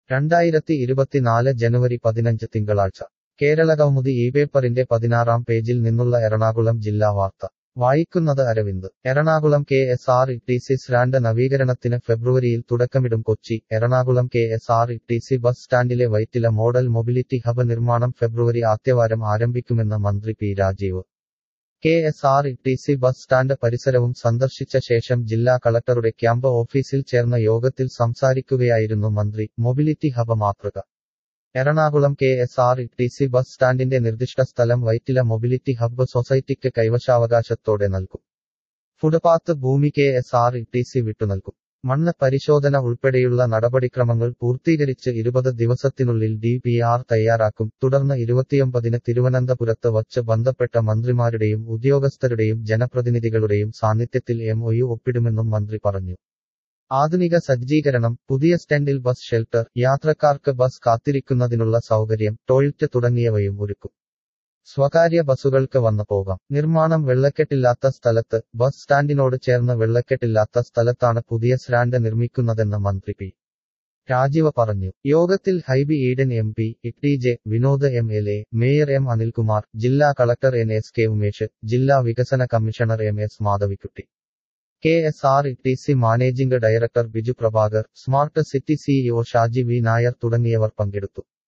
2024 ജനുവരി 15 തിങ്കളാഴ്ച കേരളകൗമുദി പേപ്പറിന്റെ 16-ാം പേജിൽ നിന്നുള്ള എറണാകുളം ജില്ലാ വാർത്ത വായിക്കുന്നത് അരവിന്ദ്. എറണാകുളം KSRTC സ്റ്റാൻഡ് നവീകരണത്തിന് ഫെബ്രുവരിയിൽ തുടക്കമിടും കൊച്ചി. എറണാകുളം KSRTC ബസ് സ്റ്റാൻഡിലെ വൈറ്റില മോഡൽ മൊബിലിറ്റി ഹബ് നിർമ്മാണം ഫെബ്രുവരി ആദ്യവാരം ആരംഭിക്കുമെന്ന് മന്ത്രി P Rajeev. KSRTC bus stand പരിസരവും സന്ദർശിച്ച ശേഷം ജില്ലാ കളക്ടറുടെ ക്യാമ്പ് ഓഫീസിൽ ചേർന്ന യോഗത്തിൽ സംസാരിക്കുകയായിരുന്നു മന്ത്രി. മൊബിലിറ്റി ഹബ് മാതൃക. എറണാകുളം KSRTC ബസ് സ്റ്റാൻഡിന്റെ നിർദ്ദിഷ്ട സ്ഥലം വൈറ്റില മൊബിലിറ്റി ഹബ്ബ് സൊസൈറ്റിക്ക് കൈവശാവകാശത്തോടെ നൽകും. ഫുട്പാത്ത് ഭൂമി KSRTC വിട്ടുനൽകും. മണ്ണ് പരിശോധന ഉൾപ്പെടെയുള്ള നടപടിക്രമങ്ങൾ പൂർത്തീകരിച്ച് 20 ദിവസത്തിനുള്ളിൽ DPR തയ്യാറാക്കും. തുടർന്ന് 29-ന് തിരുവനന്തപുരത്ത് വച്ച് ബന്ധപ്പെട്ട മന്ത്രിമാരുടെയും ഉദ്യോഗസ്ഥരുടെയും ജനപ്രതിനിധികളുടെയും സാന്നിധ്യത്തിൽ MOU ഒപ്പിടുമെന്നും മന്ത്രി പറഞ്ഞു. ആധുനിക സജ്ജീകരണം, പുതിയ സ്റ്റാൻഡിൽ ബസ് ഷെൽട്ടർ, യാത്രക്കാർക്ക് ബസ് കാത്തിരിക്കുന്നതിനുള്ള സൗകര്യം, ടോയ്ലറ്റ് തുടങ്ങിയവയും ഒരുക്കും. സ്വകാര്യ ബസുകൾക്ക് വന്നു പോകാം. നിർമ്മാണം വെള്ളക്കെട്ടില്ലാത്ത സ്ഥലത്ത്. ബസ് സ്റ്റാൻഡിനോട് ചേർന്ന് വെള്ളക്കെട്ടില്ലാത്ത സ്ഥലത്താണ് പുതിയ സ്റ്റാൻഡ് നിർമ്മിക്കുന്നതെന്ന് മന്ത്രി പി രാജീവ് പറഞ്ഞു. യോഗത്തിൽ Hibi Eden MP, TJ Vinod MLA, mayor M Anilkumar, ജില്ലാ കളക്ടർ NSK ഉമേഷ്, ജില്ലാ വികസന commissioner MS Madhavikutty, KSRTC managing director Biju Prabhakar, smart city CEO Shaji V Nair തുടങ്ങിയവർ പങ്കെടുത്തു.